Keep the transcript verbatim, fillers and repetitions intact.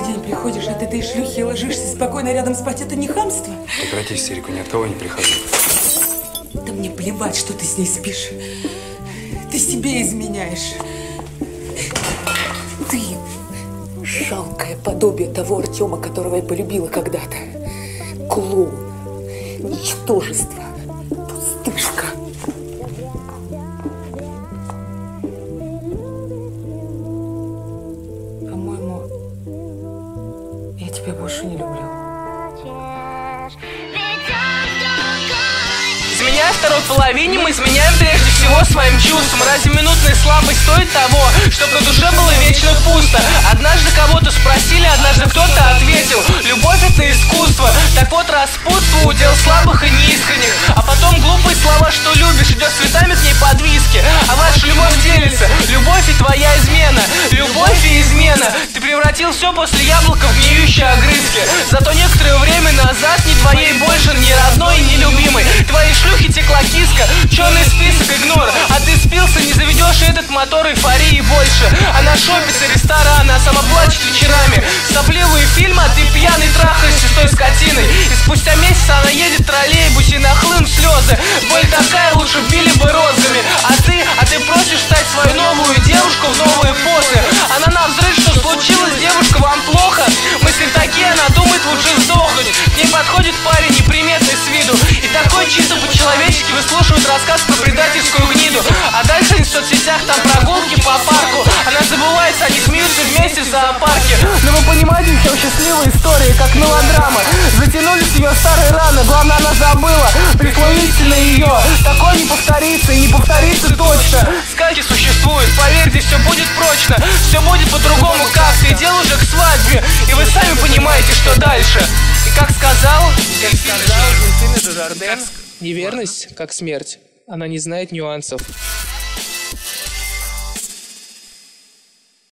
день приходишь от этой шлюхи и ложишься спокойно рядом спать. Это не хамство? Прекрати истерику, ни от кого не прихожу. Да мне плевать, что ты с ней спишь. Ты себе изменяешь. Ты жалкое подобие того Артема, которого я полюбила когда-то. Клоун, ничтожество, пустышка. По-моему, я тебя больше не люблю. Изменяя второй половине, мы изменяем прежде всего своим чувствам. Разве минутная слабость стоит того, чтобы на душе было вечно пусто? Однажды кого-то спросили, однажды кто-то ответил: любовь — это искусство. Так вот, распутство — удел слабых и неискренних. А потом глупые слова, что любишь, идет цветами к ней под виски. А ваша любовь делится, любовь и твоя измена. Любовь и измена. Ты превратил все после яблока в гниющие огрызки. Зато некоторое время назад ни твоей больше, ни родной, ни любимой. Твои шлюхи текла киска, черный список игнор. А ты спился, не заведешь этот мотор эйфории больше. Она шопится, рестораны, а сама плачет вечерами. Сопливые фильмы, а ты пьяный трахаешься с той скотиной. И спустя месяц она едет в троллейбусе, нахлынут слезы. Боль такая, лучше били бы розгами. А ты, а ты просишь стать свою новую девушку в новые позы. Она навзрыд, что случилось, девушка, вам плохо? Мысли такие, она думает, лучше сдохнуть. К ней подходит парень неприметный с виду и такой чисто по-человечески выслушивает рассказ про предательскую гниду. А дальше в соцсетях там прогулки по парку. Она забывается, они смеются вместе в зоопарке. Но вы понимаете, все счастливая история, как мелодрама. Затянулись ее старые раны, главное, она забыла. Прислоните на ее, такое не повторится и не повторится точно. Сказки существуют, поверьте, все будет прочно. Все будет по-другому как-то, и дело уже к свадьбе. И вы сами понимаете, что дальше. И как сказал, как сказал Дельфина Дужарден, неверность, как смерть, она не знает нюансов.